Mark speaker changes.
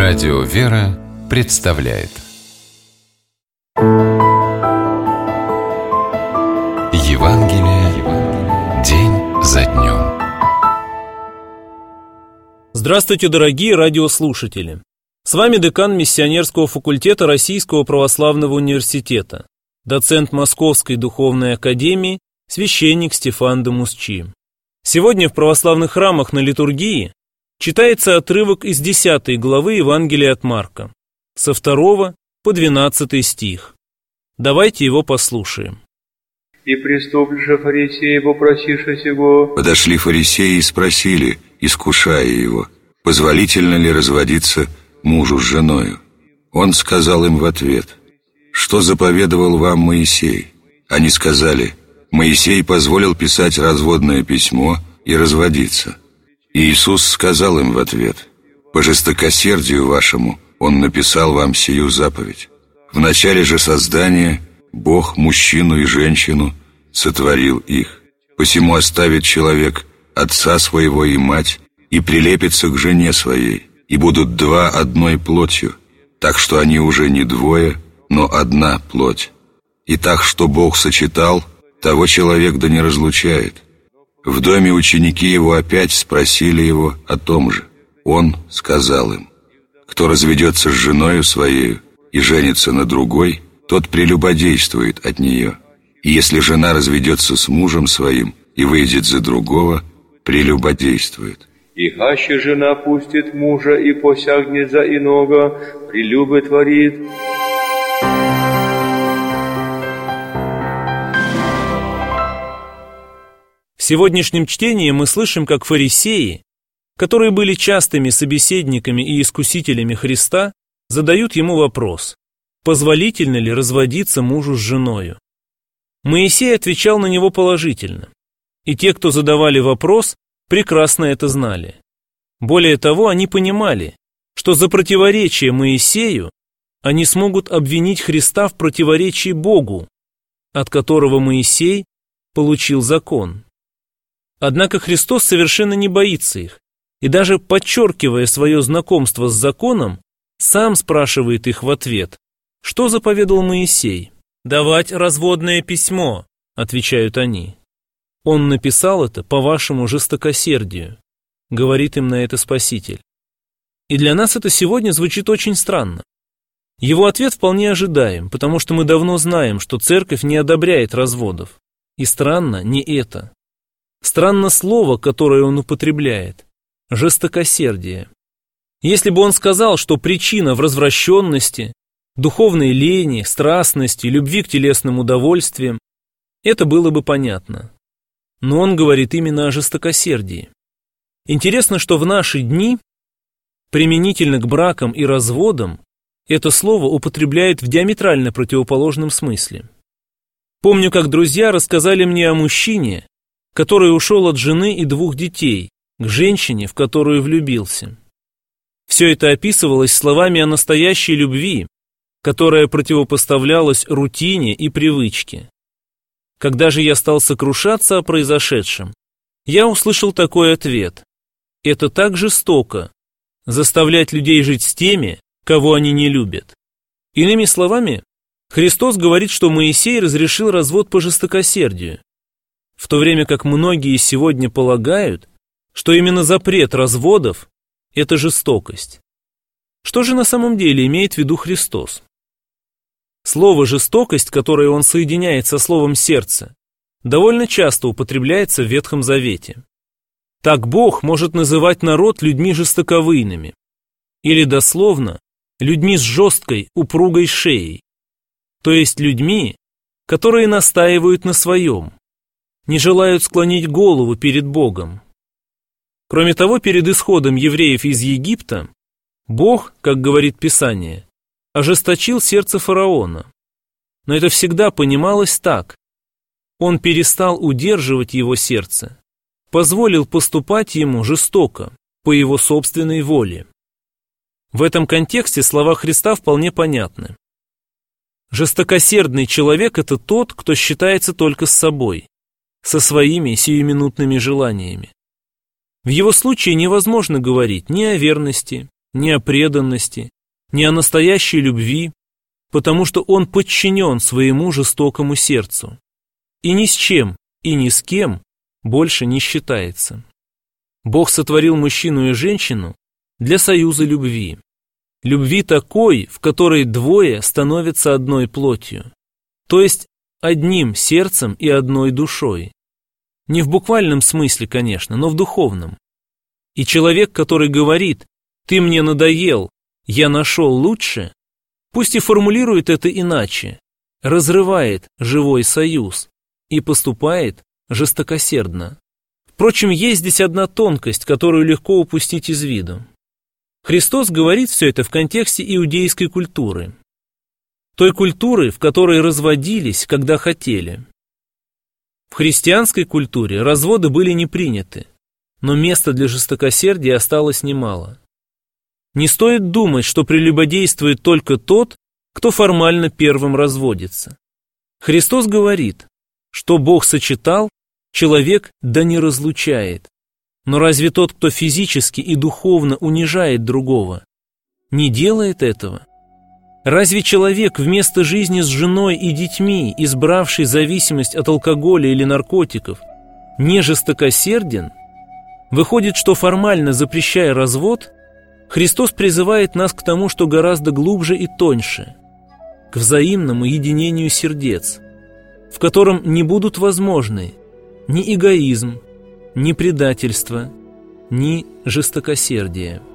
Speaker 1: Радио «Вера» представляет Евангелие день за днем.
Speaker 2: Здравствуйте, дорогие радиослушатели! С вами декан миссионерского факультета Российского православного университета, доцент Московской духовной академии, священник Стефан де Мусчи. Сегодня в православных храмах на литургии читается отрывок из 10 главы Евангелия от Марка, со 2 по 12 стих. Давайте его послушаем.
Speaker 3: «И приступивши фарисеи, попросившись его...»
Speaker 4: Подошли фарисеи и спросили, искушая его, позволительно ли разводиться мужу с женою. Он сказал им в ответ: «Что заповедовал вам Моисей?» Они сказали: «Моисей позволил писать разводное письмо и разводиться». И Иисус сказал им в ответ: «По жестокосердию вашему Он написал вам сию заповедь. В начале же создания Бог мужчину и женщину сотворил их. Посему оставит человек отца своего и мать, и прилепится к жене своей, и будут два одной плотью, так что они уже не двое, но одна плоть. И так, что Бог сочетал, того человек да не разлучает». В доме ученики его опять спросили его о том же. Он сказал им: «Кто разведется с женою своею и женится на другой, тот прелюбодействует от нее. И если жена разведется с мужем своим и выйдет за другого, прелюбодействует.
Speaker 3: И аще жена пустит мужа и посягнет за иного, прелюбы творит».
Speaker 2: В сегодняшнем чтении мы слышим, как фарисеи, которые были частыми собеседниками и искусителями Христа, задают ему вопрос: позволительно ли разводиться мужу с женою? Моисей отвечал на него положительно, и те, кто задавали вопрос, прекрасно это знали. Более того, они понимали, что за противоречие Моисею они смогут обвинить Христа в противоречии Богу, от которого Моисей получил закон. Однако Христос совершенно не боится их, и даже подчеркивая свое знакомство с законом, сам спрашивает их в ответ: что заповедал Моисей? «Давать разводное письмо», — отвечают они. «Он написал это по вашему жестокосердию», — говорит им на это Спаситель. И для нас это сегодня звучит очень странно. Его ответ вполне ожидаем, потому что мы давно знаем, что Церковь не одобряет разводов. И странно не это. Странно слово, которое он употребляет – жестокосердие. Если бы он сказал, что причина в развращенности, духовной лени, страстности, любви к телесным удовольствиям, это было бы понятно. Но он говорит именно о жестокосердии. Интересно, что в наши дни, применительно к бракам и разводам, это слово употребляют в диаметрально противоположном смысле. Помню, как друзья рассказали мне о мужчине, который ушел от жены и 2 детей, к женщине, в которую влюбился. Все это описывалось словами о настоящей любви, которая противопоставлялась рутине и привычке. Когда же я стал сокрушаться о произошедшем, я услышал такой ответ: это так жестоко – заставлять людей жить с теми, кого они не любят. Иными словами, Христос говорит, что Моисей разрешил развод по жестокосердию, в то время как многие сегодня полагают, что именно запрет разводов – это жестокость. Что же на самом деле имеет в виду Христос? Слово «жестокость», которое он соединяет со словом «сердце», довольно часто употребляется в Ветхом Завете. Так Бог может называть народ людьми жестоковыйными, или дословно людьми с жесткой, упругой шеей, то есть людьми, которые настаивают на своем, не желают склонить голову перед Богом. Кроме того, перед исходом евреев из Египта Бог, как говорит Писание, ожесточил сердце фараона. Но это всегда понималось так: он перестал удерживать его сердце, позволил поступать ему жестоко, по его собственной воле. В этом контексте слова Христа вполне понятны. Жестокосердный человек – это тот, кто считается только с собой, со своими сиюминутными желаниями. В его случае невозможно говорить ни о верности, ни о преданности, ни о настоящей любви, потому что он подчинен своему жестокому сердцу и ни с чем и ни с кем больше не считается. Бог сотворил мужчину и женщину для союза любви. Любви такой, в которой двое становятся одной плотью, то есть одним сердцем и одной душой. Не в буквальном смысле, конечно, но в духовном. И человек, который говорит «ты мне надоел, я нашел лучше», пусть и формулирует это иначе, разрывает живой союз и поступает жестокосердно. Впрочем, есть здесь одна тонкость, которую легко упустить из виду. Христос говорит все это в контексте иудейской культуры. Той культуры, в которой разводились, когда хотели. В христианской культуре разводы были не приняты, но места для жестокосердия осталось немало. Не стоит думать, что прелюбодействует только тот, кто формально первым разводится. Христос говорит, что Бог сочетал, человек да не разлучает. Но разве тот, кто физически и духовно унижает другого, не делает этого? Разве человек вместо жизни с женой и детьми, избравший зависимость от алкоголя или наркотиков, не жестокосерден? Выходит, что формально запрещая развод, Христос призывает нас к тому, что гораздо глубже и тоньше, к взаимному единению сердец, в котором не будут возможны ни эгоизм, ни предательство, ни жестокосердие.